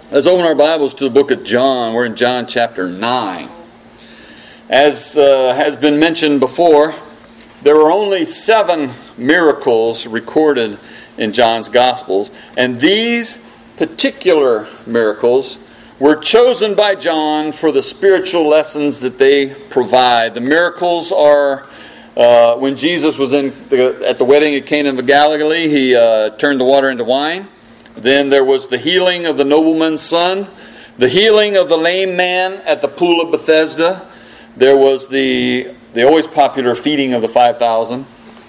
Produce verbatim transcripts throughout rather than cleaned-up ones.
Let's open our Bibles to the book of John. We're in John chapter nine. As uh, has been mentioned before, there are only seven miracles recorded in John's Gospels, and these particular miracles were chosen by John for the spiritual lessons that they provide. The miracles are uh, when Jesus was in the, at the wedding at Cana of Galilee, he uh, turned the water into wine. Then there was the healing of the nobleman's son, the healing of the lame man at the pool of Bethesda. There was the the always popular feeding of the five thousand.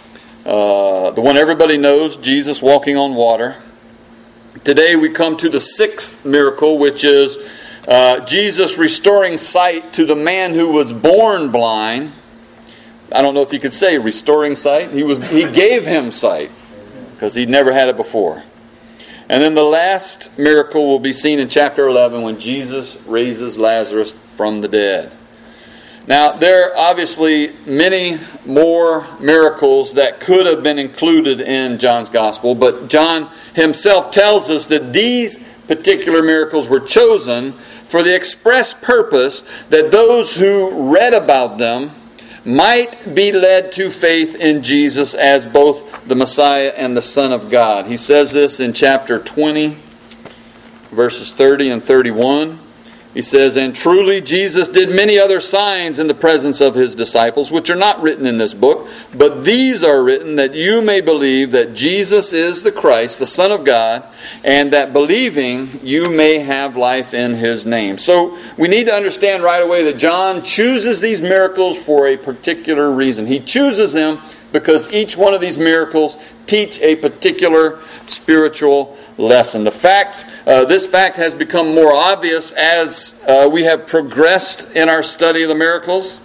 Uh, the one everybody knows, Jesus walking on water. Today we come to the sixth miracle, which is uh, Jesus restoring sight to the man who was born blind. I don't know if you could say restoring sight. He was he gave him sight because he'd never had it before. And then the last miracle will be seen in chapter eleven when Jesus raises Lazarus from the dead. Now, there are obviously many more miracles that could have been included in John's Gospel, but John himself tells us that these particular miracles were chosen for the express purpose that those who read about them might be led to faith in Jesus as both the Messiah and the Son of God. He says this in chapter twenty, verses thirty and thirty-one. He says, "And truly Jesus did many other signs in the presence of his disciples, which are not written in this book, but these are written that you may believe that Jesus is the Christ, the Son of God, and that believing you may have life in his name." So we need to understand right away that John chooses these miracles for a particular reason. He chooses them because each one of these miracles teach a particular spiritual lesson. The fact, uh, this fact has become more obvious as uh, we have progressed in our study of the miracles.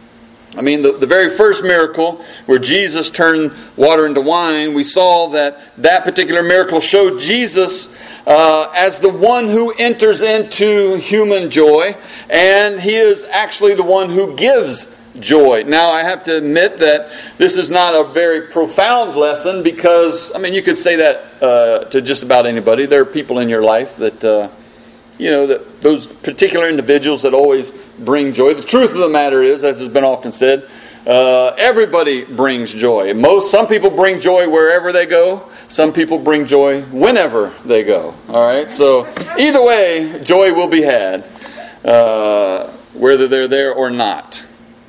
I mean, the, the very first miracle where Jesus turned water into wine, we saw that that particular miracle showed Jesus uh, as the one who enters into human joy, and he is actually the one who gives joy. Now, I have to admit that this is not a very profound lesson because, I mean, you could say that uh, to just about anybody. There are people in your life that, uh, you know, that those particular individuals that always bring joy. The truth of the matter is, as has been often said, uh, everybody brings joy. Most, some people bring joy wherever they go. Some people bring joy whenever they go. All right, so either way, joy will be had, uh, whether they're there or not.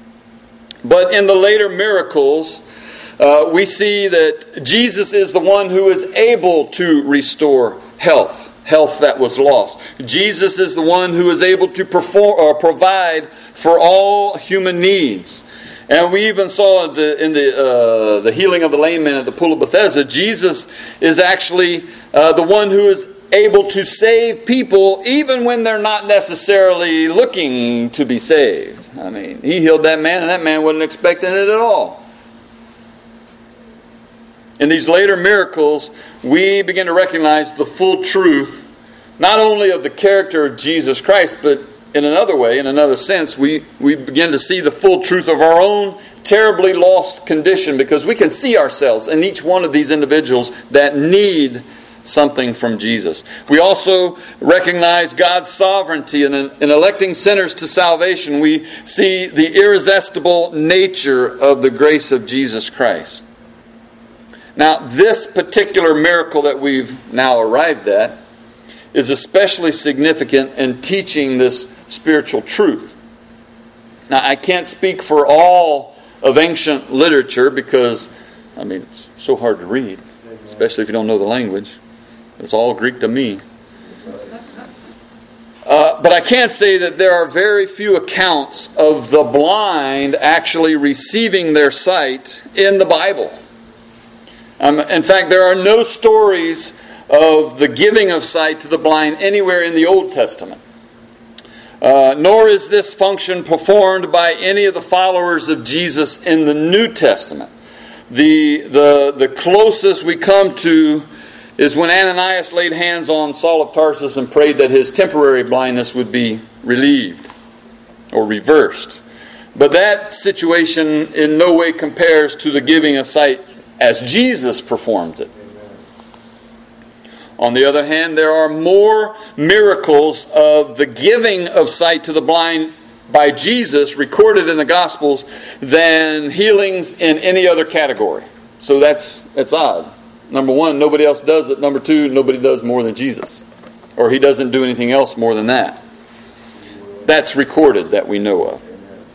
But in the later miracles, uh, we see that Jesus is the one who is able to restore health, health that was lost. Jesus is the one who is able to perform or provide for all human needs. And we even saw the, in the uh, the healing of the lame man at the pool of Bethesda, Jesus is actually uh, the one who is able to save people even when they're not necessarily looking to be saved. I mean, he healed that man and that man wasn't expecting it at all. In these later miracles, we begin to recognize the full truth, not only of the character of Jesus Christ, but in another way, in another sense, we, we begin to see the full truth of our own terribly lost condition, because we can see ourselves in each one of these individuals that need something from Jesus. We also recognize God's sovereignty in, in electing sinners to salvation. We see the irresistible nature of the grace of Jesus Christ. Now, this particular miracle that we've now arrived at is especially significant in teaching this spiritual truth. Now, I can't speak for all of ancient literature because, I mean, it's so hard to read, especially if you don't know the language. It's all Greek to me. Uh, but I can say that there are very few accounts of the blind actually receiving their sight in the Bible. Um, in fact, there are no stories of the giving of sight to the blind anywhere in the Old Testament. Uh, nor is this function performed by any of the followers of Jesus in the New Testament. The, the, the closest we come to is when Ananias laid hands on Saul of Tarsus and prayed that his temporary blindness would be relieved or reversed. But that situation in no way compares to the giving of sight as Jesus performed it. On the other hand, there are more miracles of the giving of sight to the blind by Jesus recorded in the Gospels than healings in any other category. So that's that's odd. Number one, nobody else does it. Number two, nobody does more than Jesus. Or he doesn't do anything else more than that. That's recorded that we know of.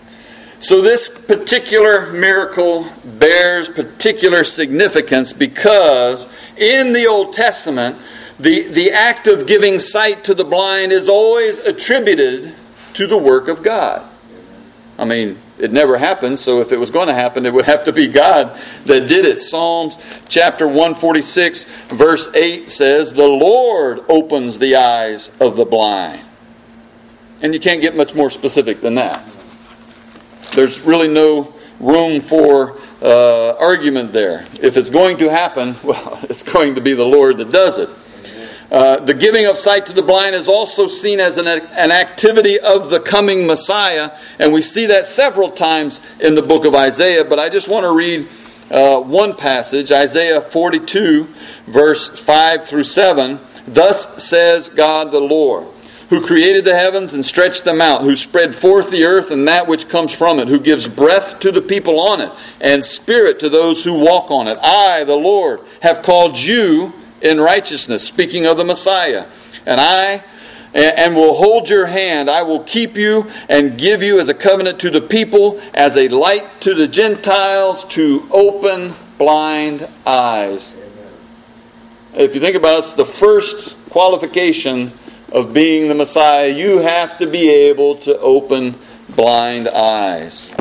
So this particular miracle bears particular significance because in the Old Testament, the, the act of giving sight to the blind is always attributed to the work of God. I mean, it never happened, so if it was going to happen, it would have to be God that did it. Psalms chapter one forty-six, verse eight says, "The Lord opens the eyes of the blind." And you can't get much more specific than that. There's really no room for uh, argument there. If it's going to happen, well, it's going to be the Lord that does it. Uh, the giving of sight to the blind is also seen as an, an activity of the coming Messiah, and we see that several times in the book of Isaiah, but I just want to read uh, one passage, Isaiah forty-two, verse five through seven. "Thus says God the Lord, who created the heavens and stretched them out, who spread forth the earth and that which comes from it, who gives breath to the people on it, and spirit to those who walk on it. I, the Lord, have called you in righteousness," speaking of the Messiah, "and I and will hold your hand. I will keep you and give you as a covenant to the people, as a light to the Gentiles, to open blind eyes." If you think about it, it's the first qualification of being the Messiah. You have to be able to open blind eyes.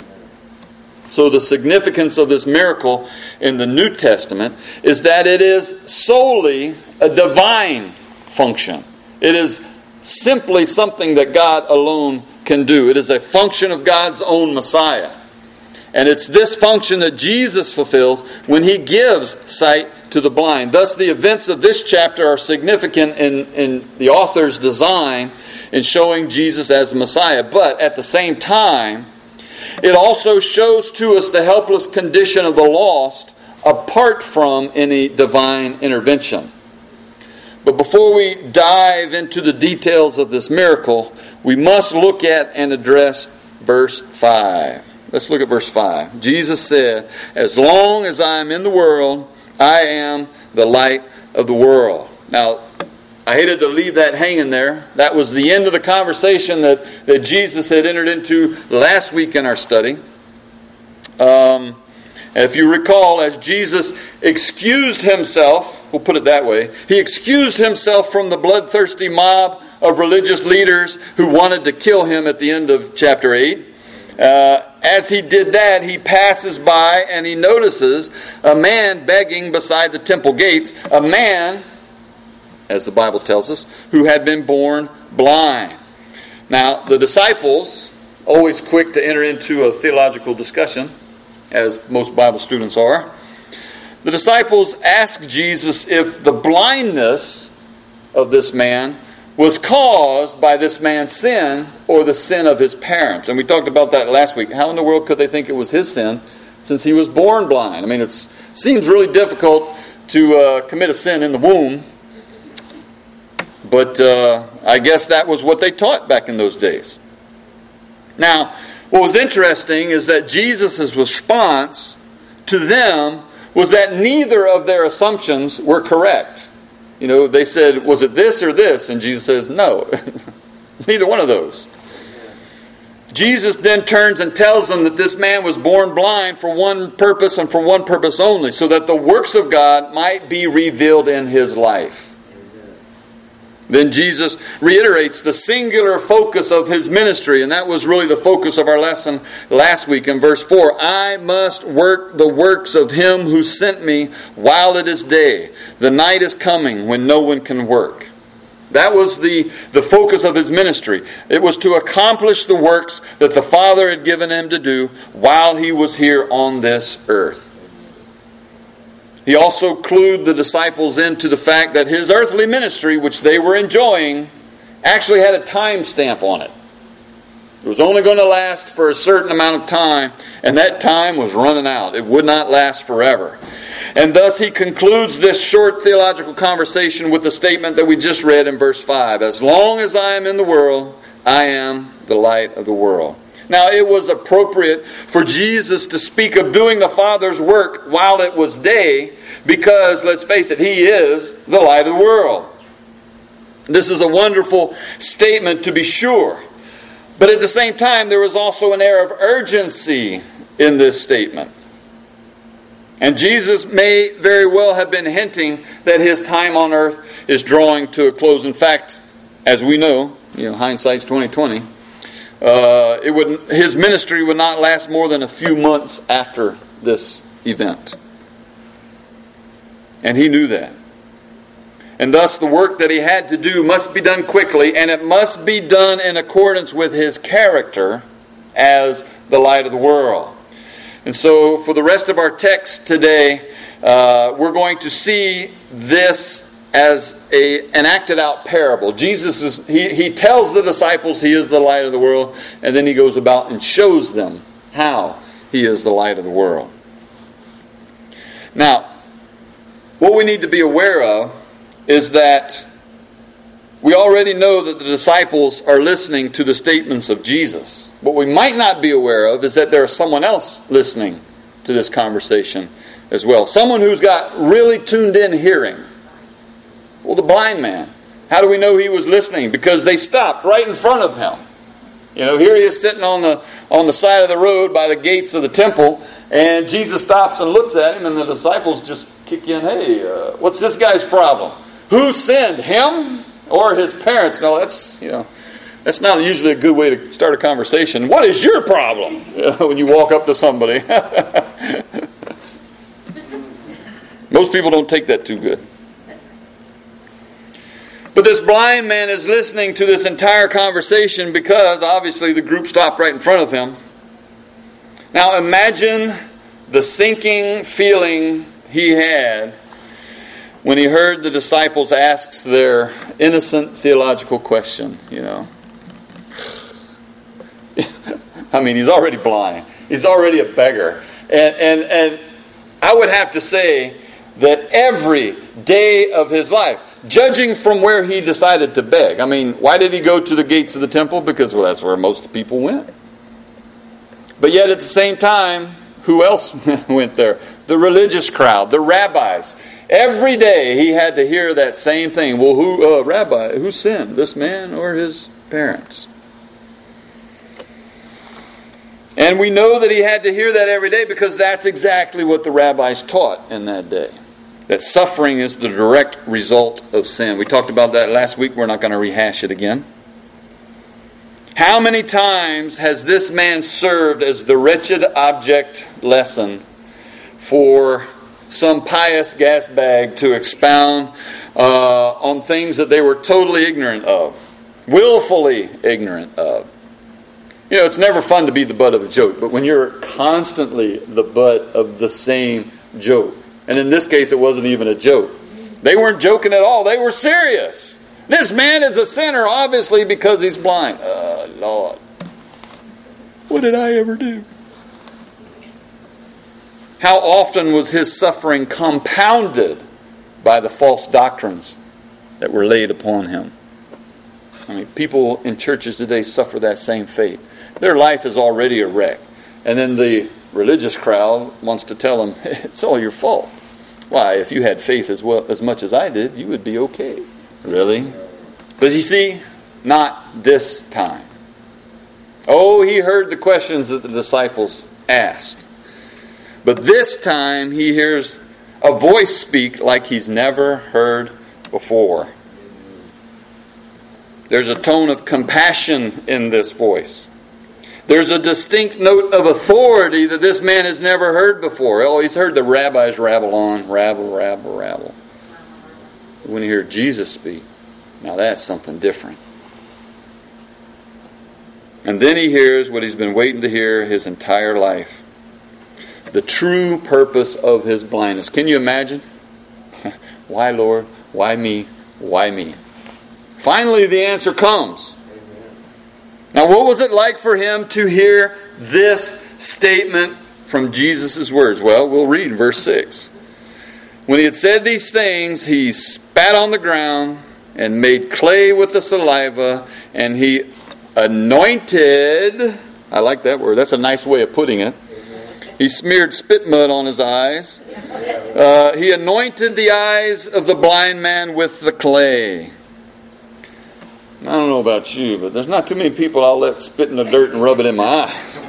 So the significance of this miracle in the New Testament is that it is solely a divine function. It is simply something that God alone can do. It is a function of God's own Messiah. And it's this function that Jesus fulfills when he gives sight to the blind. Thus, the events of this chapter are significant in, in the author's design in showing Jesus as the Messiah. But at the same time, it also shows to us the helpless condition of the lost apart from any divine intervention. But before we dive into the details of this miracle, we must look at and address verse five. Let's look at verse five. Jesus said, "As long as I am in the world, I am the light of the world." Now, I hated to leave that hanging there. That was the end of the conversation that, that Jesus had entered into last week in our study. Um, if you recall, as Jesus excused himself, we'll put it that way, he excused himself from the bloodthirsty mob of religious leaders who wanted to kill him at the end of chapter eight. Uh, as he did that, he passes by and he notices a man begging beside the temple gates, a man, as the Bible tells us, who had been born blind. Now, the disciples, always quick to enter into a theological discussion, as most Bible students are, the disciples asked Jesus if the blindness of this man was caused by this man's sin or the sin of his parents. And we talked about that last week. How in the world could they think it was his sin since he was born blind? I mean, it seems really difficult to uh, commit a sin in the womb. But uh, I guess that was what they taught back in those days. Now, what was interesting is that Jesus' response to them was that neither of their assumptions were correct. You know, they said, "Was it this or this?" And Jesus says, "No, neither one of those." Jesus then turns and tells them that this man was born blind for one purpose and for one purpose only, so that the works of God might be revealed in his life. Then Jesus reiterates the singular focus of his ministry, and that was really the focus of our lesson last week in verse four. "I must work the works of him who sent me while it is day. The night is coming when no one can work." That was the, the focus of his ministry. It was to accomplish the works that the Father had given him to do while he was here on this earth. He also clued the disciples into the fact that his earthly ministry, which they were enjoying, actually had a time stamp on it. It was only going to last for a certain amount of time, and that time was running out. It would not last forever. And thus he concludes this short theological conversation with the statement that we just read in verse five. As long as I am in the world, I am the light of the world. Now, it was appropriate for Jesus to speak of doing the Father's work while it was day, because, let's face it, He is the light of the world. This is a wonderful statement, to be sure. But at the same time, there was also an air of urgency in this statement. And Jesus may very well have been hinting that His time on earth is drawing to a close. In fact, as we know, you know, hindsight's twenty twenty. Uh, it would His ministry would not last more than a few months after this event. And He knew that. And thus the work that He had to do must be done quickly, and it must be done in accordance with His character as the light of the world. And so for the rest of our text today, uh, we're going to see this as a, an acted out parable. Jesus is, he, he tells the disciples He is the light of the world, and then He goes about and shows them how He is the light of the world. Now, what we need to be aware of is that we already know that the disciples are listening to the statements of Jesus. What we might not be aware of is that there is someone else listening to this conversation as well. Someone who's got really tuned in hearing. Well, the blind man. How do we know he was listening? Because they stopped right in front of him. You know, here he is sitting on the on the side of the road by the gates of the temple, and Jesus stops and looks at him, and the disciples just kick in, hey, uh, what's this guy's problem? Who sinned, him or his parents? No, that's, you know, that's not usually a good way to start a conversation. What is your problem? You know, when you walk up to somebody. Most people don't take that too good. But this blind man is listening to this entire conversation because obviously the group stopped right in front of him. Now imagine the sinking feeling he had when he heard the disciples ask their innocent theological question, you know. I mean, he's already blind. He's already a beggar. And, and, and I would have to say that every day of his life, judging from where he decided to beg. I mean, why did he go to the gates of the temple? Because, well, that's where most people went. But yet at the same time, who else went there? The religious crowd, the rabbis. Every day he had to hear that same thing. Well, who, uh, rabbi, who sinned? This man or his parents? And we know that he had to hear that every day because that's exactly what the rabbis taught in that day. That suffering is the direct result of sin. We talked about that last week. We're not going to rehash it again. How many times has this man served as the wretched object lesson for some pious gas bag to expound uh, on things that they were totally ignorant of, willfully ignorant of? You know, it's never fun to be the butt of a joke, but when you're constantly the butt of the same joke, and in this case, it wasn't even a joke. They weren't joking at all. They were serious. This man is a sinner, obviously, because he's blind. Oh, Lord. What did I ever do? How often was his suffering compounded by the false doctrines that were laid upon him? I mean, people in churches today suffer that same fate. Their life is already a wreck. And then the religious crowd wants to tell them, it's all your fault. Why, if you had faith as well as much as I did, you would be okay. Really? But you see, not this time. Oh, he heard the questions that the disciples asked. But this time he hears a voice speak like he's never heard before. There's a tone of compassion in this voice. There's a distinct note of authority that this man has never heard before. Oh, he's heard the rabbis rabble on, rabble, rabble, rabble. When you hear Jesus speak, now that's something different. And then he hears what he's been waiting to hear his entire life. The true purpose of his blindness. Can you imagine? Why, Lord? Why me? Why me? Finally, the answer comes. Now, what was it like for him to hear this statement from Jesus' words? Well, we'll read verse six. When he had said these things, he spat on the ground and made clay with the saliva, and he anointed, I like that word, that's a nice way of putting it. He smeared spit mud on his eyes. Uh, he anointed the eyes of the blind man with the clay. I don't know about you, but there's not too many people I'll let spit in the dirt and rub it in my eyes.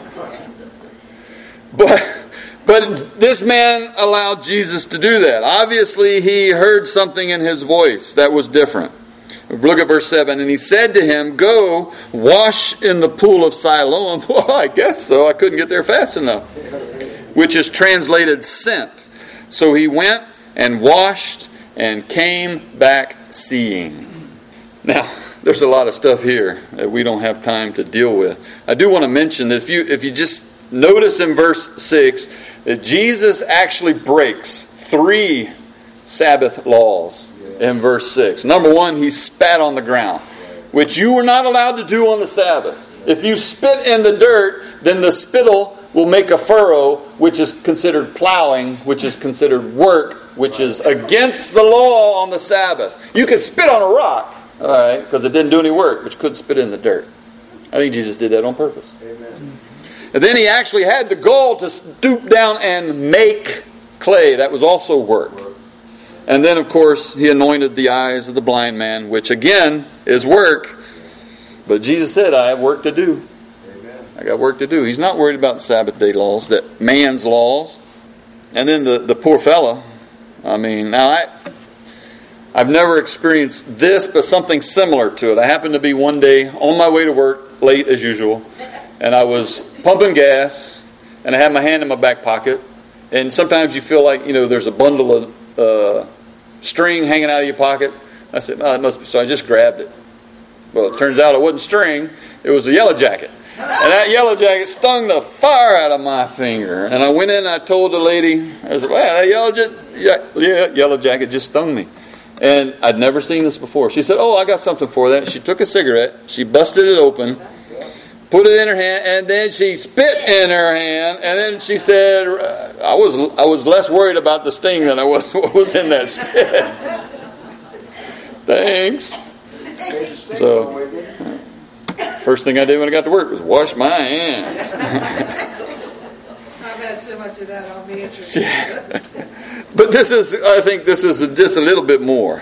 But but this man allowed Jesus to do that. Obviously, he heard something in his voice that was different. Look at verse seven. And he said to him, "Go, wash in the pool of Siloam." Well, I guess so. I couldn't get there fast enough. Which is translated sent. So he went and washed and came back seeing. Now, there's a lot of stuff here that we don't have time to deal with. I do want to mention that if you if you just notice in verse six that Jesus actually breaks three Sabbath laws in verse six. Number one, he spat on the ground, which you were not allowed to do on the Sabbath. If you spit in the dirt, then the spittle will make a furrow, which is considered plowing, which is considered work, which is against the law on the Sabbath. You could spit on a rock, all right, because it didn't do any work, but you couldn't spit in the dirt. I think Jesus did that on purpose. Amen. And then he actually had the gall to stoop down and make clay. That was also work. And then, of course, he anointed the eyes of the blind man, which again is work. But Jesus said, I have work to do. Amen. I got work to do. He's not worried about Sabbath day laws, that man's laws. And then the, the poor fella, I mean, now I, I've never experienced this, but something similar to it. I happened to be one day on my way to work, late as usual, and I was pumping gas, and I had my hand in my back pocket. And sometimes you feel like, you know, there's a bundle of uh, string hanging out of your pocket. I said, oh, it must be. So I just grabbed it. Well, it turns out it wasn't string. It was a yellow jacket. And that yellow jacket stung the fire out of my finger. And I went in and I told the lady, I said, wow, that yellow, ja- yeah, yellow jacket just stung me. And I'd never seen this before. She said, oh, I got something for that. She took a cigarette. She busted it open, put it in her hand, and then she spit in her hand. And then she said, I was I was less worried about the sting than I was what was in that spit. Thanks. So, first thing I did when I got to work was wash my hand. I've had so much of that on me. It's ridiculous. But this is, I think this is just a little bit more.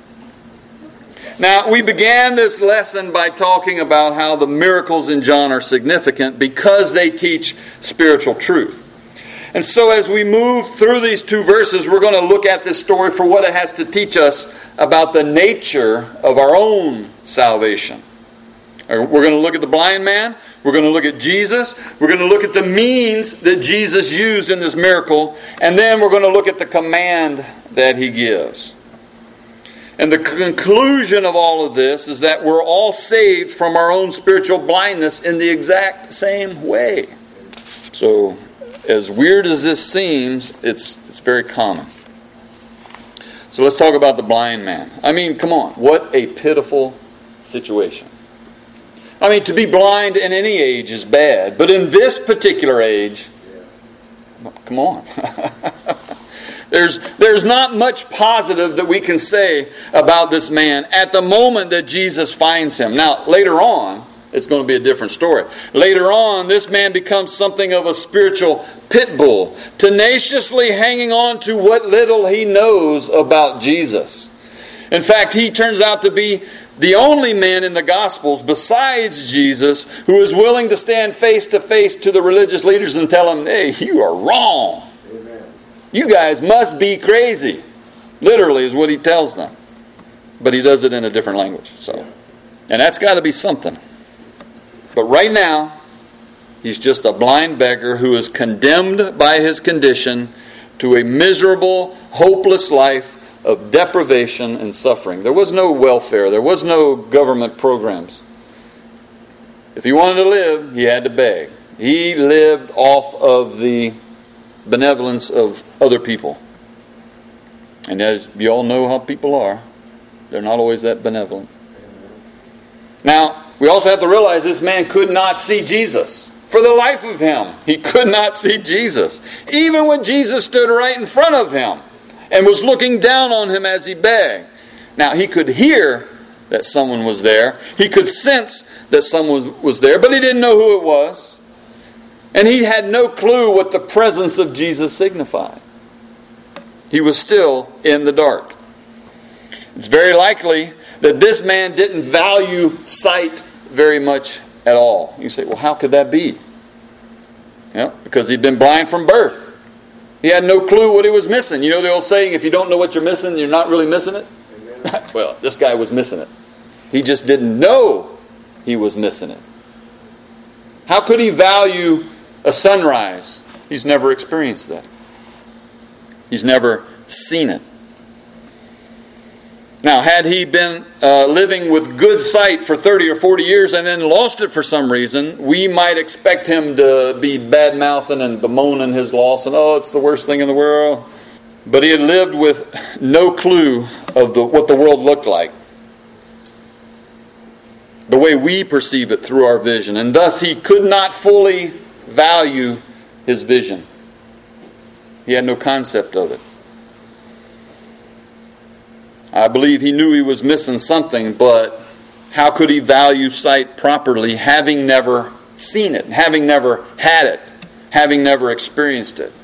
Now, we began this lesson by talking about how the miracles in John are significant because they teach spiritual truth. And so as we move through these two verses, we're going to look at this story for what it has to teach us about the nature of our own salvation. We're going to look at the blind man. We're going to look at Jesus. We're going to look at the means that Jesus used in this miracle. And then we're going to look at the command that he gives. And the conclusion of all of this is that we're all saved from our own spiritual blindness in the exact same way. So, as weird as this seems, it's it's very common. So let's talk about the blind man. I mean, come on, what a pitiful situation. I mean, to be blind in any age is bad, but in this particular age, come on. There's, there's not much positive that we can say about this man at the moment that Jesus finds him. Now, later on, it's going to be a different story. Later on, this man becomes something of a spiritual pit bull, tenaciously hanging on to what little he knows about Jesus. In fact, he turns out to be the only man in the Gospels besides Jesus who is willing to stand face to face to the religious leaders and tell them, hey, you are wrong. Amen. You guys must be crazy. Literally is what he tells them. But he does it in a different language. So, and that's got to be something. But right now, he's just a blind beggar who is condemned by his condition to a miserable, hopeless life of deprivation and suffering. There was no welfare. There was no government programs. If he wanted to live, he had to beg. He lived off of the benevolence of other people. And as you all know how people are, they're not always that benevolent. Now, we also have to realize this man could not see Jesus. For the life of him, he could not see Jesus. Even when Jesus stood right in front of him and was looking down on him as he begged. Now, he could hear that someone was there. He could sense that someone was there, but he didn't know who it was. And he had no clue what the presence of Jesus signified. He was still in the dark. It's very likely that this man didn't value sight very much at all. You say, well, how could that be? Yeah, because he'd been blind from birth. He had no clue what he was missing. You know the old saying, if you don't know what you're missing, you're not really missing it? Well, this guy was missing it. He just didn't know he was missing it. How could he value a sunrise? He's never experienced that. He's never seen it. Now, had he been uh, living with good sight for thirty or forty years and then lost it for some reason, we might expect him to be bad-mouthing and bemoaning his loss and, oh, it's the worst thing in the world. But he had lived with no clue of the, what the world looked like, the way we perceive it through our vision, and thus he could not fully value his vision. He had no concept of it. I believe he knew he was missing something, but how could he value sight properly, having never seen it, having never had it, having never experienced it?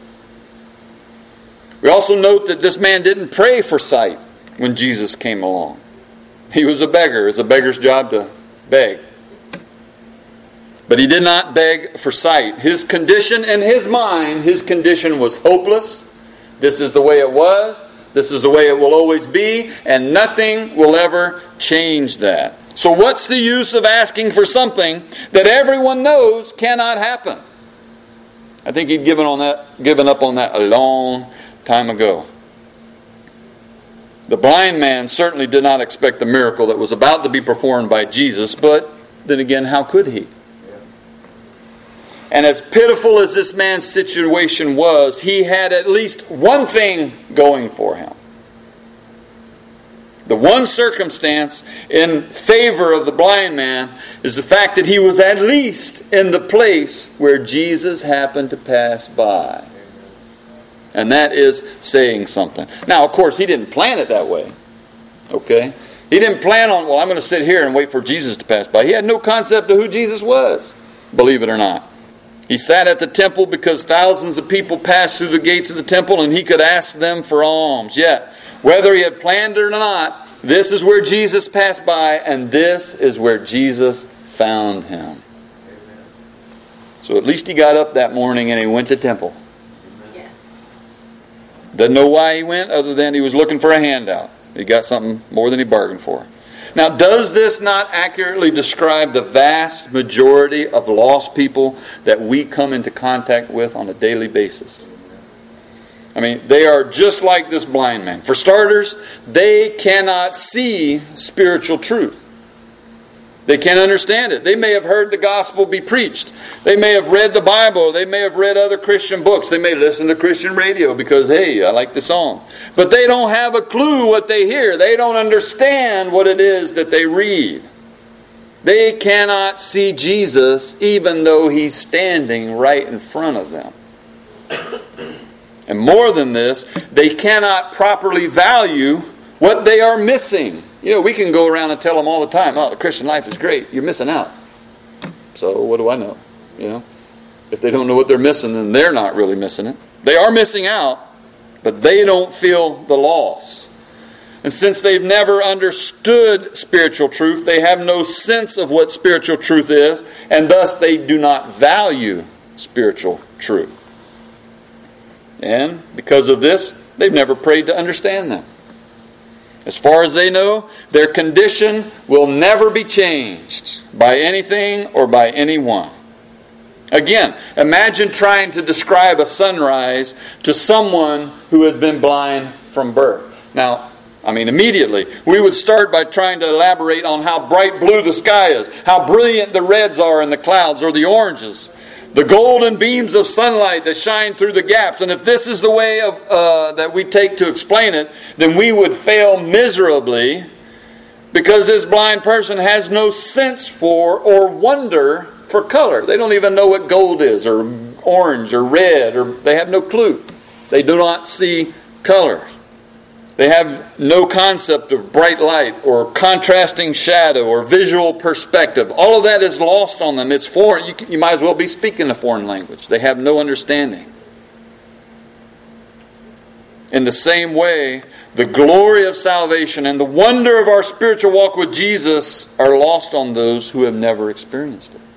We also note that this man didn't pray for sight when Jesus came along. He was a beggar. It's a beggar's job to beg. But he did not beg for sight. His condition in his mind, his condition was hopeless. This is the way it was. This is the way it will always be. And nothing will ever change that. So what's the use of asking for something that everyone knows cannot happen? I think he'd given on that, given up on that a long time ago. The blind man certainly did not expect the miracle that was about to be performed by Jesus, but then again, how could he? And as pitiful as this man's situation was, he had at least one thing going for him. The one circumstance in favor of the blind man is the fact that he was at least in the place where Jesus happened to pass by. And that is saying something. Now, of course, he didn't plan it that way. Okay? He didn't plan on, well, I'm going to sit here and wait for Jesus to pass by. He had no concept of who Jesus was, believe it or not. He sat at the temple because thousands of people passed through the gates of the temple and he could ask them for alms. Yet, whether he had planned it or not, this is where Jesus passed by and this is where Jesus found him. So at least he got up that morning and he went to temple. Doesn't know why he went other than he was looking for a handout. He got something more than he bargained for. Now, does this not accurately describe the vast majority of lost people that we come into contact with on a daily basis? I mean, they are just like this blind man. For starters, they cannot see spiritual truth. They can't understand it. They may have heard the gospel be preached. They may have read the Bible. They may have read other Christian books. They may listen to Christian radio because, hey, I like the song. But they don't have a clue what they hear. They don't understand what it is that they read. They cannot see Jesus even though he's standing right in front of them. And more than this, they cannot properly value what they are missing. You know, we can go around and tell them all the time, oh, the Christian life is great. You're missing out. So what do I know? You know, if they don't know what they're missing, then they're not really missing it. They are missing out, but they don't feel the loss. And since they've never understood spiritual truth, they have no sense of what spiritual truth is, and thus they do not value spiritual truth. And because of this, they've never prayed to understand them. As far as they know, their condition will never be changed by anything or by anyone. Again, imagine trying to describe a sunrise to someone who has been blind from birth. Now, I mean, immediately, we would start by trying to elaborate on how bright blue the sky is, how brilliant the reds are in the clouds or the oranges, the golden beams of sunlight that shine through the gaps. And if this is the way of uh, that we take to explain it, then we would fail miserably Because this blind person has no sense for or wonder for color. They don't even know what gold is, or orange, or red, or they have no clue. They do not see colors. They have no concept of bright light or contrasting shadow or visual perspective. All of that is lost on them. It's foreign. You, you might as well be speaking a foreign language. They have no understanding. In the same way, the glory of salvation and the wonder of our spiritual walk with Jesus are lost on those who have never experienced it.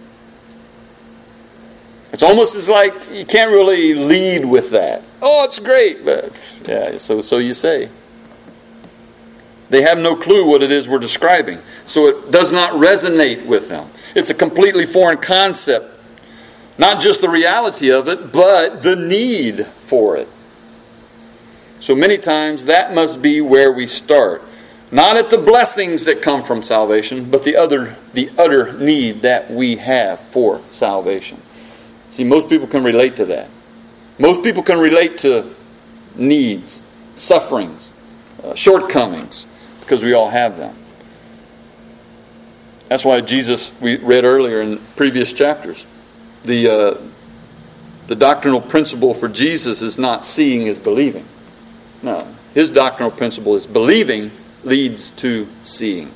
It's almost as like you can't really lead with that. Oh, it's great, but yeah, so so you say. They have no clue what it is we're describing, so it does not resonate with them. It's a completely foreign concept. Not just the reality of it, but the need for it. So many times that must be where we start. Not at the blessings that come from salvation, but the other, the utter need that we have for salvation. See, most people can relate to that. Most people can relate to needs, sufferings, uh, shortcomings, because we all have them. That's why Jesus, we read earlier in previous chapters, the uh, the doctrinal principle for Jesus is not seeing is believing. No, his doctrinal principle is believing leads to seeing.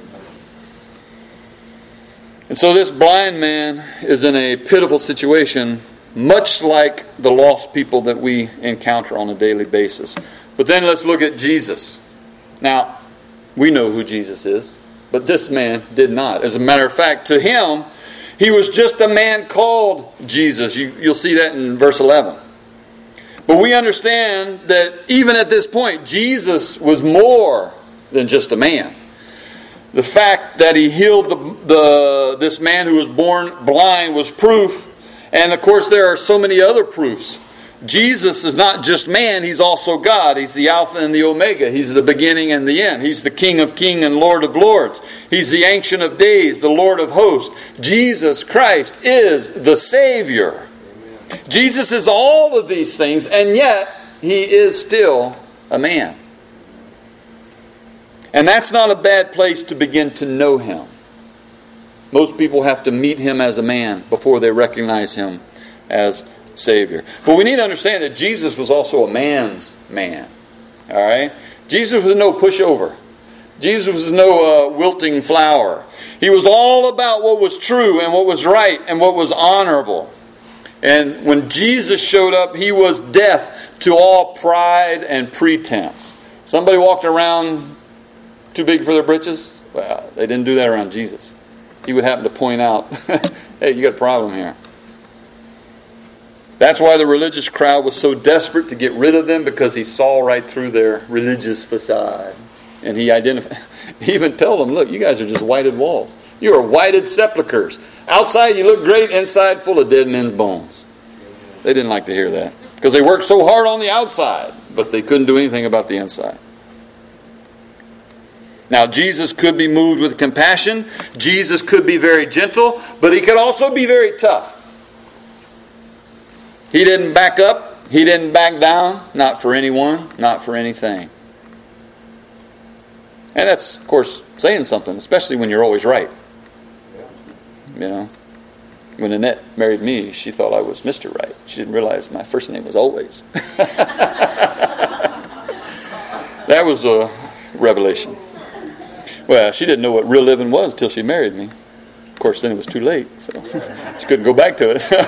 And so this blind man is in a pitiful situation, much like the lost people that we encounter on a daily basis. But then let's look at Jesus. Now, we know who Jesus is, but this man did not. As a matter of fact, to him, he was just a man called Jesus. You, you'll see that in verse eleven. But we understand that even at this point, Jesus was more than just a man. The fact that he healed the, the this man who was born blind was proof. And of course there are so many other proofs. Jesus is not just man, he's also God. He's the Alpha and the Omega. He's the beginning and the end. He's the King of kings and Lord of lords. He's the Ancient of Days, the Lord of hosts. Jesus Christ is the Savior. Amen. Jesus is all of these things, and yet he is still a man. And that's not a bad place to begin to know him. Most people have to meet him as a man before they recognize him as Savior. But we need to understand that Jesus was also a man's man. All right? Jesus was no pushover. Jesus was no uh, wilting flower. He was all about what was true and what was right and what was honorable. And when Jesus showed up, he was deaf to all pride and pretense. Somebody walked around too big for their britches? Well, they didn't do that around Jesus. He would happen to point out, hey, you got a problem here. That's why the religious crowd was so desperate to get rid of them, because he saw right through their religious facade. And he identified, he even told them, look, you guys are just whited walls. You are whited sepulchres. Outside you look great, inside full of dead men's bones. They didn't like to hear that, because they worked so hard on the outside, but they couldn't do anything about the inside. Now, Jesus could be moved with compassion. Jesus could be very gentle, but he could also be very tough. He didn't back up. He didn't back down. Not for anyone. Not for anything. And that's, of course, saying something, especially when you're always right. You know, when Annette married me, she thought I was Mister Right. She didn't realize my first name was Always. That was a revelation. Well, she didn't know what real living was until she married me. Of course, then it was too late, so she couldn't go back to it.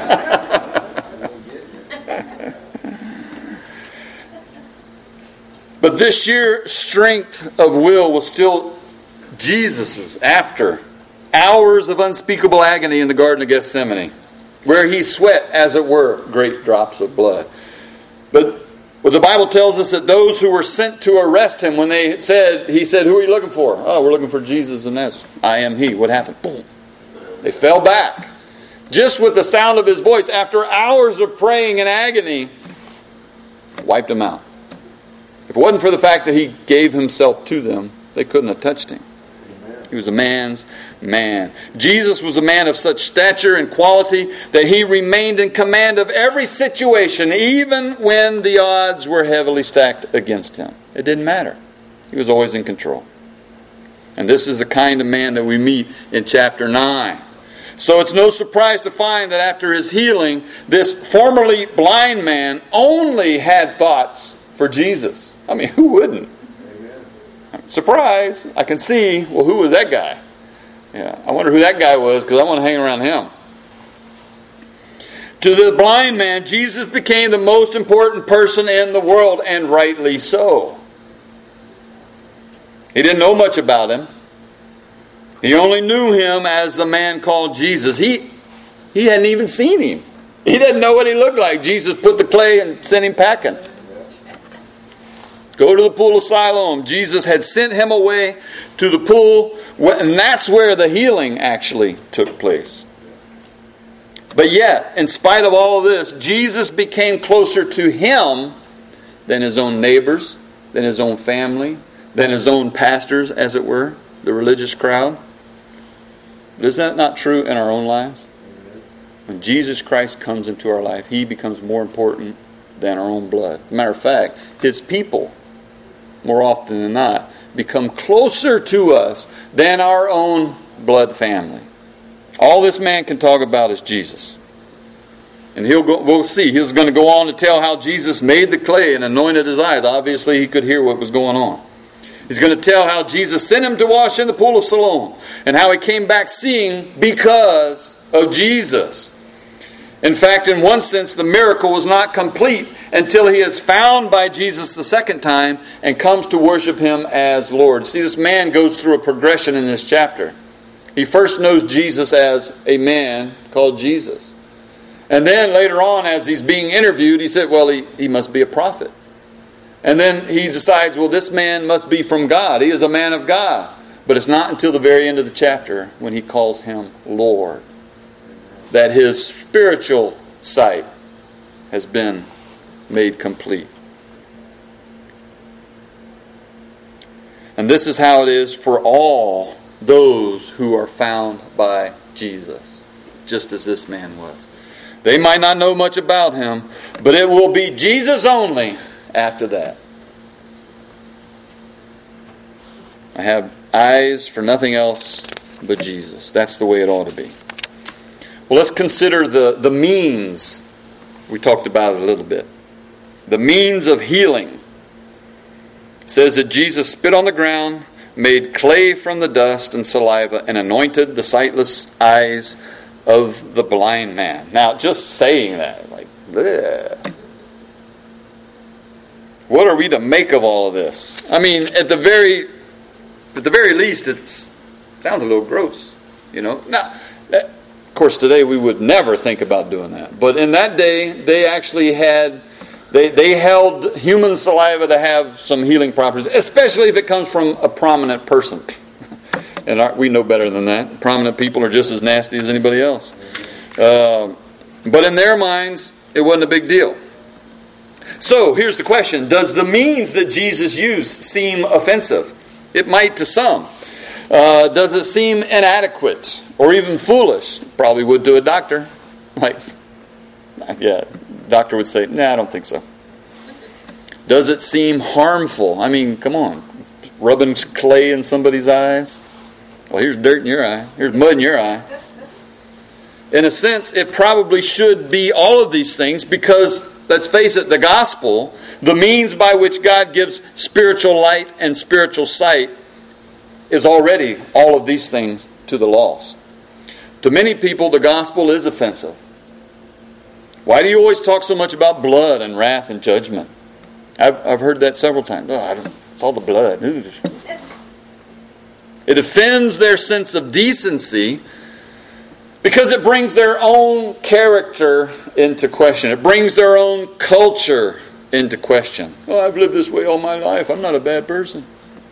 But this sheer strength of will was still Jesus's after hours of unspeakable agony in the Garden of Gethsemane, where he sweat, as it were, great drops of blood. But well, the Bible tells us that those who were sent to arrest him, when they said, he said, who are you looking for? Oh, we're looking for Jesus of Nazareth. I am he. What happened? Boom. They fell back. Just with the sound of his voice, after hours of praying and agony, wiped him out. If it wasn't for the fact that he gave himself to them, they couldn't have touched him. He was a man's man. Jesus was a man of such stature and quality that he remained in command of every situation, even when the odds were heavily stacked against him. It didn't matter. He was always in control. And this is the kind of man that we meet in chapter nine. So it's no surprise to find that after his healing, this formerly blind man only had thoughts for Jesus. I mean, who wouldn't? Amen. Surprise! I can see, well, who was that guy? Yeah, I wonder who that guy was, because I want to hang around him. To the blind man, Jesus became the most important person in the world, and rightly so. He didn't know much about him. He only knew him as the man called Jesus. He, he hadn't even seen him. He didn't know what he looked like. Jesus put the clay and sent him packing. Go to the pool of Siloam. Jesus had sent him away to the pool, and that's where the healing actually took place. But yet, in spite of all of this, Jesus became closer to him than his own neighbors, than his own family, than his own pastors, as it were, the religious crowd. But is that not true in our own lives? When Jesus Christ comes into our life, he becomes more important than our own blood. Matter of fact, his people, more often than not, become closer to us than our own blood family. All this man can talk about is Jesus. And he'll go, we'll see. He's going to go on to tell how Jesus made the clay and anointed his eyes. Obviously, he could hear what was going on. He's going to tell how Jesus sent him to wash in the pool of Siloam, and how he came back seeing because of Jesus. In fact, in one sense, the miracle was not complete until he is found by Jesus the second time and comes to worship him as Lord. See, this man goes through a progression in this chapter. He first knows Jesus as a man called Jesus. And then later on, as he's being interviewed, he said, well, he, he must be a prophet. And then he decides, well, this man must be from God. He is a man of God. But it's not until the very end of the chapter when he calls him Lord that his spiritual sight has been made complete. And this is how it is for all those who are found by Jesus, just as this man was. They might not know much about him, but it will be Jesus only after that. I have eyes for nothing else but Jesus. That's the way it ought to be. Well, let's consider the, the means. We talked about it a little bit. The means of healing. It says that Jesus spit on the ground, made clay from the dust and saliva, and anointed the sightless eyes of the blind man. Now, just saying that, like, bleh. What are we to make of all of this? I mean, at the very, at the very least, it's, it sounds a little gross, you know. Now, that, of course, today we would never think about doing that. But in that day, they actually had, they, they held human saliva to have some healing properties, especially if it comes from a prominent person. And our, we know better than that. Prominent people are just as nasty as anybody else. Uh, but in their minds, it wasn't a big deal. So, here's the question. Does the means that Jesus used seem offensive? It might to some. Uh, does it seem inadequate or even foolish? Probably would to a doctor. Like, yeah, doctor would say, nah, I don't think so. Does it seem harmful? I mean, come on. Rubbing clay in somebody's eyes? Well, here's dirt in your eye. Here's mud in your eye. In a sense, it probably should be all of these things because, let's face it, the gospel, the means by which God gives spiritual light and spiritual sight, is already all of these things to the lost. To many people, the gospel is offensive. Why do you always talk so much about blood and wrath and judgment? I've, I've heard that several times. Oh, I don't, it's all the blood. It offends their sense of decency because it brings their own character into question. It brings their own culture into question. Oh, I've lived this way all my life. I'm not a bad person.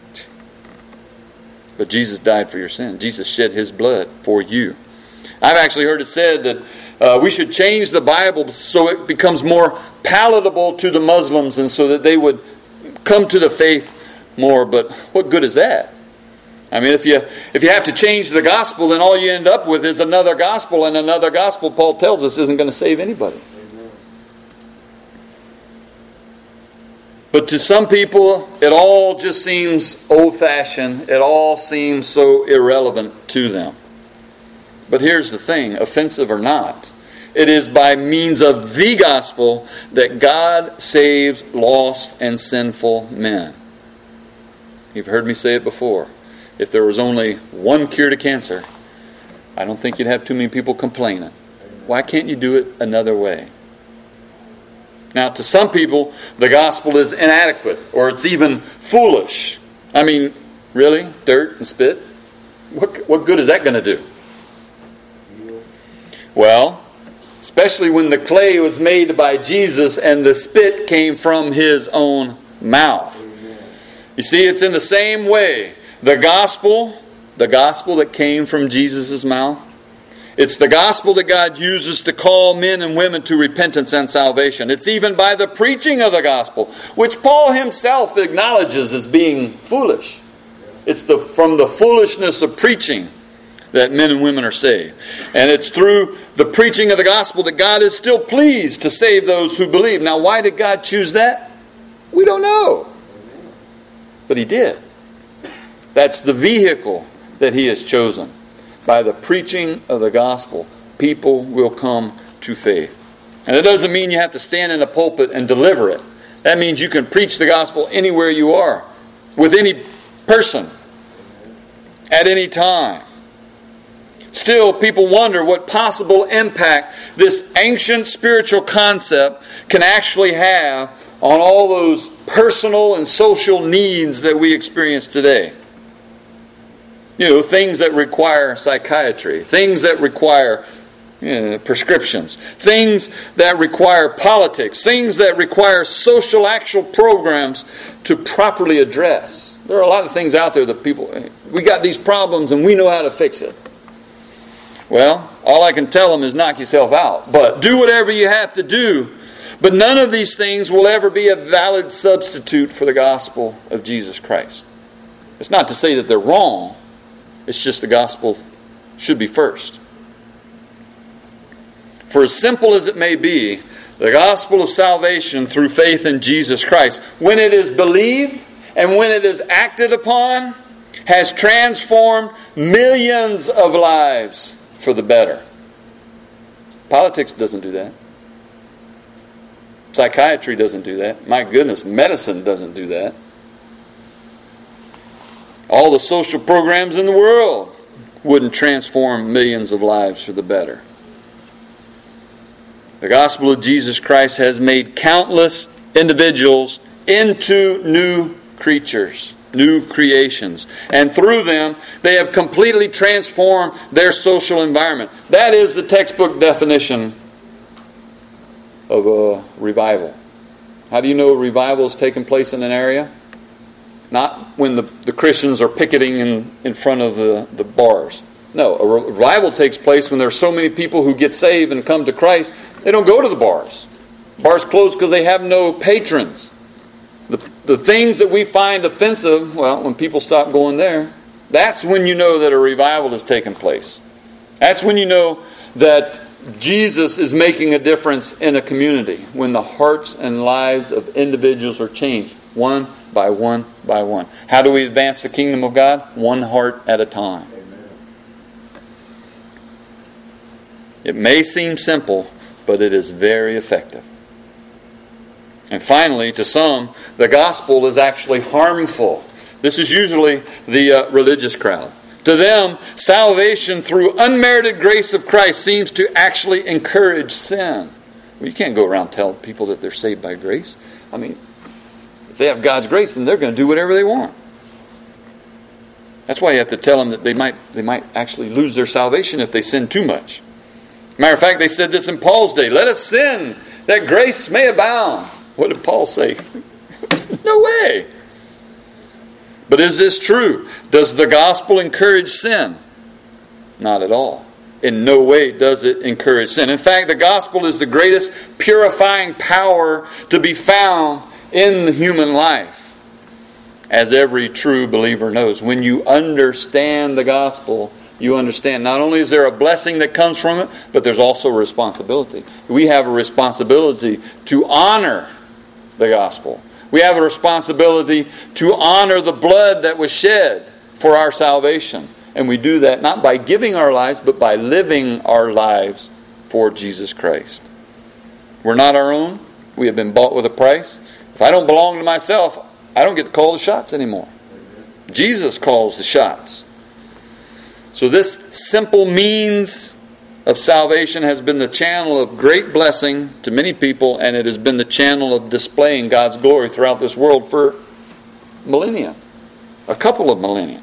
But Jesus died for your sin. Jesus shed his blood for you. I've actually heard it said that uh, we should change the Bible so it becomes more palatable to the Muslims and so that they would come to the faith more. But what good is that? I mean, if you if you have to change the gospel, then all you end up with is another gospel, and another gospel, Paul tells us, isn't going to save anybody. But to some people, it all just seems old-fashioned. It all seems so irrelevant to them. But here's the thing, offensive or not, it is by means of the gospel that God saves lost and sinful men. You've heard me say it before. If there was only one cure to cancer, I don't think you'd have too many people complaining. Why can't you do it another way? Now, to some people, the gospel is inadequate, or it's even foolish. I mean, really? Dirt and spit? What, what good is that going to do? Well, especially when the clay was made by Jesus and the spit came from His own mouth. You see, it's in the same way. The gospel, the gospel that came from Jesus' mouth, it's the gospel that God uses to call men and women to repentance and salvation. It's even by the preaching of the gospel, which Paul himself acknowledges as being foolish. It's the from the foolishness of preaching that men and women are saved. And it's through the preaching of the gospel that God is still pleased to save those who believe. Now, why did God choose that? We don't know. But He did. That's the vehicle that He has chosen. By the preaching of the gospel, people will come to faith. And it doesn't mean you have to stand in a pulpit and deliver it. That means you can preach the gospel anywhere you are, with any person, at any time. Still, people wonder what possible impact this ancient spiritual concept can actually have on all those personal and social needs that we experience today. You know, things that require psychiatry, things that require you know, prescriptions, things that require politics, things that require social actual programs to properly address. There are a lot of things out there that people, we got these problems and we know how to fix it. Well, all I can tell them is knock yourself out. But do whatever you have to do. But none of these things will ever be a valid substitute for the gospel of Jesus Christ. It's not to say that they're wrong. It's just the gospel should be first. For as simple as it may be, the gospel of salvation through faith in Jesus Christ, when it is believed and when it is acted upon, has transformed millions of lives for the better. Politics doesn't do that. Psychiatry doesn't do that. My goodness, medicine doesn't do that. All the social programs in the world wouldn't transform millions of lives for the better. The gospel of Jesus Christ has made countless individuals into new creatures, new creations. And through them, they have completely transformed their social environment. That is the textbook definition of a revival. How do you know a revival is taking place in an area? Not when the, the Christians are picketing in, in front of the, the bars. No, a revival takes place when there are so many people who get saved and come to Christ, they don't go to the bars. Bars close because they have no patrons. The, the things that we find offensive, well, when people stop going there, that's when you know that a revival has taken place. That's when you know that Jesus is making a difference in a community, when the hearts and lives of individuals are changed, one by one by one. How do we advance the kingdom of God? One heart at a time. Amen. It may seem simple, but it is very effective. And finally, to some, the gospel is actually harmful. This is usually the uh, religious crowd. To them, salvation through unmerited grace of Christ seems to actually encourage sin. Well, you can't go around telling people that they're saved by grace. I mean, if they have God's grace, then they're going to do whatever they want. That's why you have to tell them that they might they might actually lose their salvation if they sin too much. Matter of fact, they said this in Paul's day. Let us sin, that grace may abound. What did Paul say? No way. But is this true? Does the gospel encourage sin? Not at all. In no way does it encourage sin. In fact, the gospel is the greatest purifying power to be found in the human life. As every true believer knows, when you understand the gospel, you understand not only is there a blessing that comes from it, but there's also a responsibility. We have a responsibility to honor the gospel We have a responsibility to honor the blood that was shed for our salvation. And we do that not by giving our lives, but by living our lives for Jesus Christ. We're not our own. We have been bought with a price. If I don't belong to myself, I don't get to call the shots anymore. Jesus calls the shots. So this simple means of salvation has been the channel of great blessing to many people, and it has been the channel of displaying God's glory throughout this world for millennia. A couple of millennia.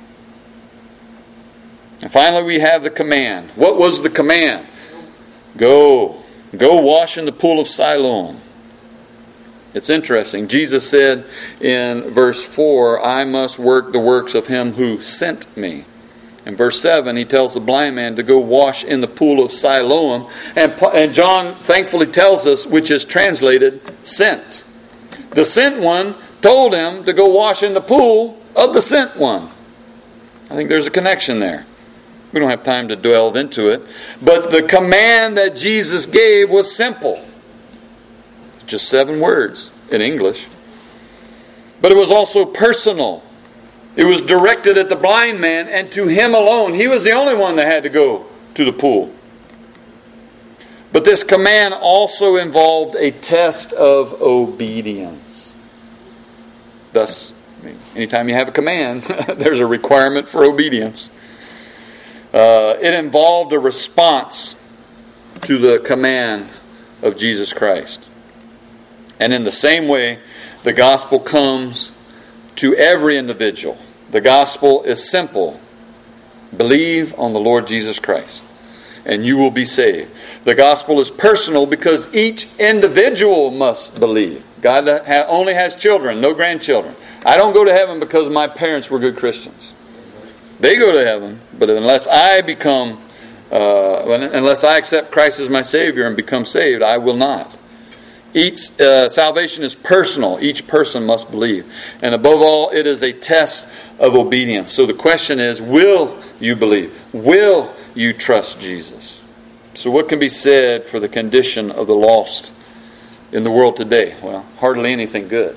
And finally we have the command. What was the command? Go. Go wash in the pool of Siloam. It's interesting. Jesus said in verse four, I must work the works of him who sent me. In verse seven, he tells the blind man to go wash in the pool of Siloam. And, and John thankfully tells us, which is translated, sent. The sent one told him to go wash in the pool of the sent one. I think there's a connection there. We don't have time to delve into it. But the command that Jesus gave was simple. Just seven words in English. But it was also personal. It was directed at the blind man and to him alone. He was the only one that had to go to the pool. But this command also involved a test of obedience. Thus, anytime you have a command, there's a requirement for obedience. Uh, it involved a response to the command of Jesus Christ. And in the same way, the gospel comes to every individual. The gospel is simple. Believe on the Lord Jesus Christ, and you will be saved. The gospel is personal because each individual must believe. God only has children, no grandchildren. I don't go to heaven because my parents were good Christians. They go to heaven, but unless I become, uh, unless I accept Christ as my Savior and become saved, I will not. Each uh, salvation is personal. Each person must believe. And above all, it is a test of obedience. So the question is, will you believe? Will you trust Jesus? So what can be said for the condition of the lost in the world today? Well, hardly anything good.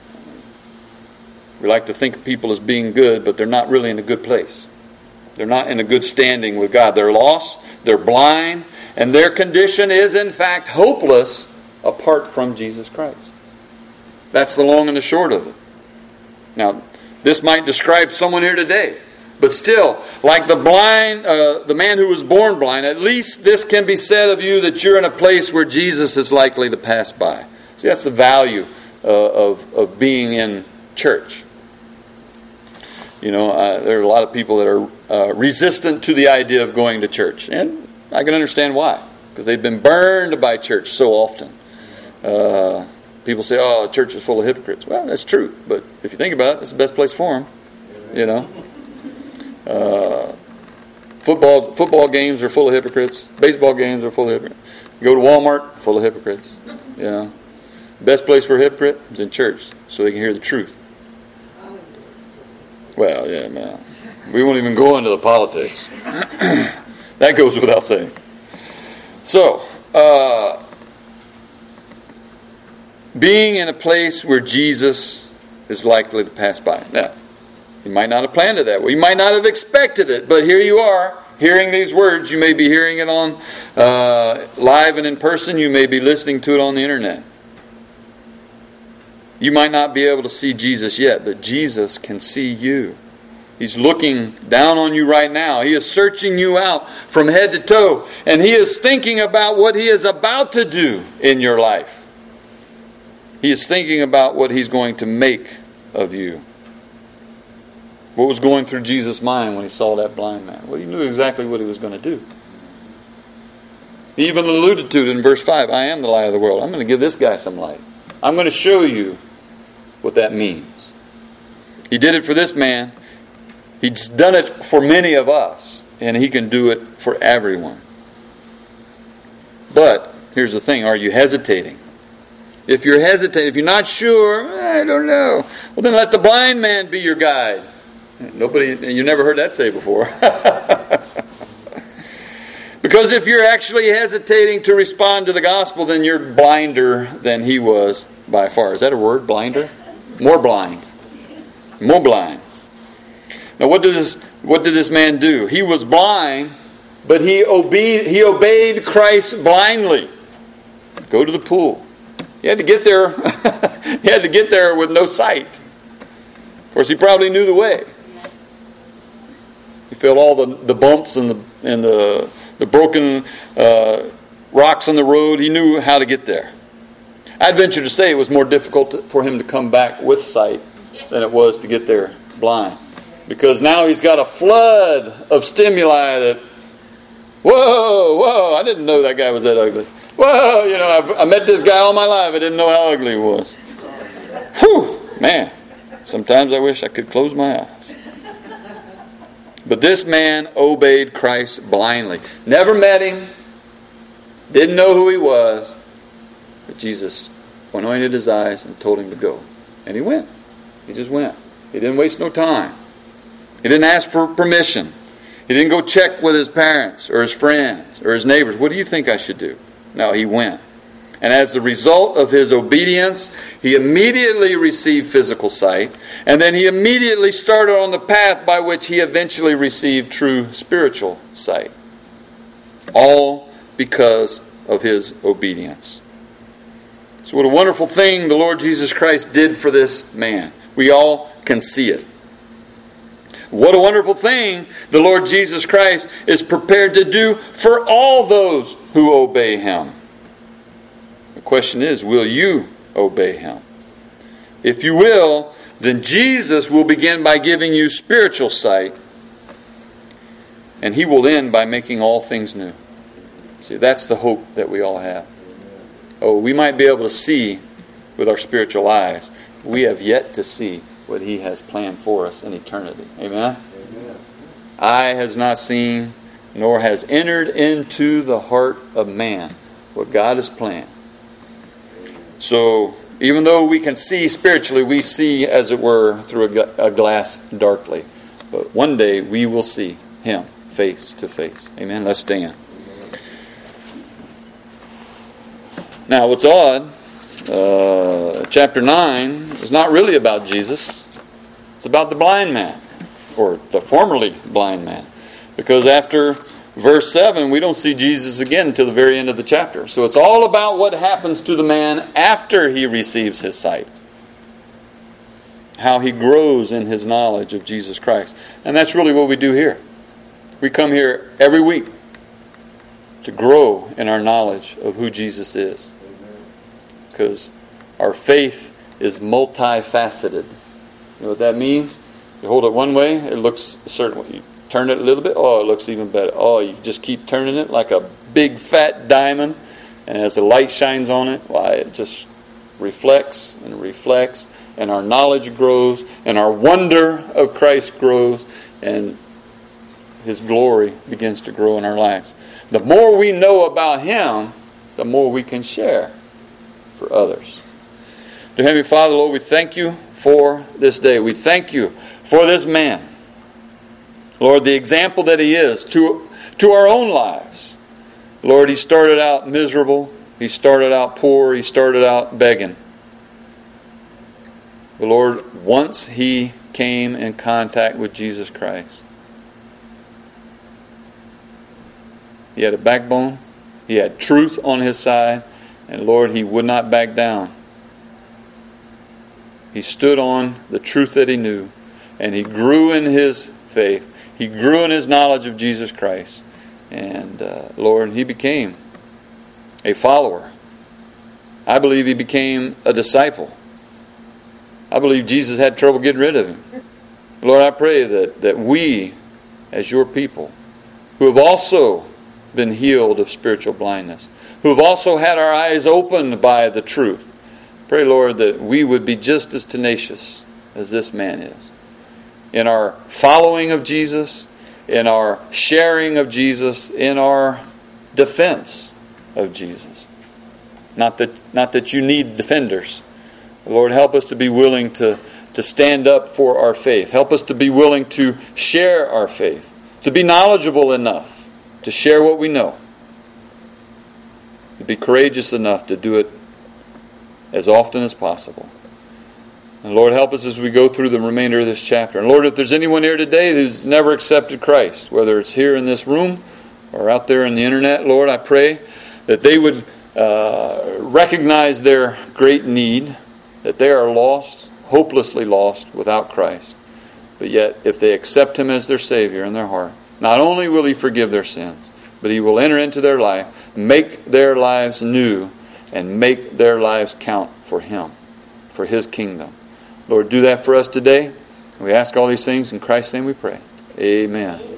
We like to think of people as being good, but they're not really in a good place. They're not in a good standing with God. They're lost, they're blind, and their condition is in fact hopeless apart from Jesus Christ. That's the long and the short of it. Now, this might describe someone here today, but still, like the blind, uh, the man who was born blind, at least this can be said of you that you're in a place where Jesus is likely to pass by. See, that's the value uh, of, of being in church. You know, uh, there are a lot of people that are uh, resistant to the idea of going to church. And I can understand why. Because they've been burned by church so often. Uh, people say, oh, church is full of hypocrites. Well, that's true. But if you think about it, it's the best place for them. You know. Uh, football football games are full of hypocrites. Baseball games are full of hypocrites. You go to Walmart, full of hypocrites. You know. Best place for a hypocrite is in church. So they can hear the truth. Well, yeah, man. We won't even go into the politics. That goes without saying. So, uh, being in a place where Jesus is likely to pass by. Now, you might not have planned it that way. You might not have expected it, but here you are, hearing these words. You may be hearing it on uh, live and in person. You may be listening to it on the internet. You might not be able to see Jesus yet, but Jesus can see you. He's looking down on you right now. He is searching you out from head to toe. And He is thinking about what He is about to do in your life. He is thinking about what He's going to make of you. What was going through Jesus' mind when He saw that blind man? Well, He knew exactly what He was going to do. He even alluded to it in verse five. I am the light of the world. I'm going to give this guy some light. I'm going to show you what that means. He did it for this man. He's done it for many of us. And He can do it for everyone. But, here's the thing. Are you hesitating? If you're hesitating, if you're not sure, I don't know. Well, then let the blind man be your guide. Nobody, you never heard that say before. Because if you're actually hesitating to respond to the gospel, then you're blinder than he was by far. Is that a word, blinder? More blind. More blind. Now what did this, what did this man do? He was blind, but he obeyed, he obeyed Christ blindly. Go to the pool. He had to get there. He had to get there with no sight. Of course, he probably knew the way. He felt all the, the bumps and the and the the broken uh, rocks on the road. He knew how to get there. I'd venture to say it was more difficult to, for him to come back with sight than it was to get there blind, because now he's got a flood of stimuli that, whoa, whoa! I didn't know that guy was that ugly. Whoa, you know, I've, I met this guy all my life. I didn't know how ugly he was. Whew, man. Sometimes I wish I could close my eyes. But this man obeyed Christ blindly. Never met him. Didn't know who he was. But Jesus anointed his eyes and told him to go. And he went. He just went. He didn't waste no time. He didn't ask for permission. He didn't go check with his parents or his friends or his neighbors. What do you think I should do? No, he went. And as the result of his obedience, he immediately received physical sight. And then he immediately started on the path by which he eventually received true spiritual sight. All because of his obedience. So what a wonderful thing the Lord Jesus Christ did for this man. We all can see it. What a wonderful thing the Lord Jesus Christ is prepared to do for all those who obey Him. The question is, will you obey Him? If you will, then Jesus will begin by giving you spiritual sight, and He will end by making all things new. See, that's the hope that we all have. Oh, we might be able to see with our spiritual eyes. We have yet to see what He has planned for us in eternity. Amen? Amen. Eye has not seen, nor has entered into the heart of man what God has planned. So, even though we can see spiritually, we see, as it were, through a glass darkly. But one day we will see Him face to face. Amen? Let's stand. Now, what's odd, uh, chapter nine is not really about Jesus. It's about the blind man, or the formerly blind man. Because after verse seven, we don't see Jesus again until the very end of the chapter. So it's all about what happens to the man after he receives his sight. How he grows in his knowledge of Jesus Christ. And that's really what we do here. We come here every week to grow in our knowledge of who Jesus is. Because our faith is multifaceted. You know what that means? You hold it one way, it looks a certain way. You turn it a little bit, oh, it looks even better. Oh, you just keep turning it like a big fat diamond. And as the light shines on it, why, it just reflects and reflects. And our knowledge grows. And our wonder of Christ grows. And His glory begins to grow in our lives. The more we know about Him, the more we can share for others. Dear Heavenly Father, Lord, we thank You for this day. We thank You for this man. Lord, the example that he is to, to our own lives. Lord, he started out miserable. He started out poor. He started out begging. But Lord, once he came in contact with Jesus Christ, he had a backbone. He had truth on his side. And Lord, he would not back down. He stood on the truth that he knew. And he grew in his faith. He grew in his knowledge of Jesus Christ. And uh, Lord, he became a follower. I believe he became a disciple. I believe Jesus had trouble getting rid of him. Lord, I pray that, that we, as Your people, who have also been healed of spiritual blindness, who have also had our eyes opened by the truth, pray, Lord, that we would be just as tenacious as this man is. In our following of Jesus, in our sharing of Jesus, in our defense of Jesus. Not that, not that You need defenders. Lord, help us to be willing to, to stand up for our faith. Help us to be willing to share our faith. To be knowledgeable enough to share what we know. To be courageous enough to do it as often as possible. And Lord, help us as we go through the remainder of this chapter. And Lord, if there's anyone here today who's never accepted Christ, whether it's here in this room or out there on the internet, Lord, I pray that they would uh, recognize their great need, that they are lost, hopelessly lost without Christ. But yet, if they accept Him as their Savior in their heart, not only will He forgive their sins, but He will enter into their life, make their lives new, and make their lives count for Him, for His kingdom. Lord, do that for us today. We ask all these things in Christ's name we pray. Amen.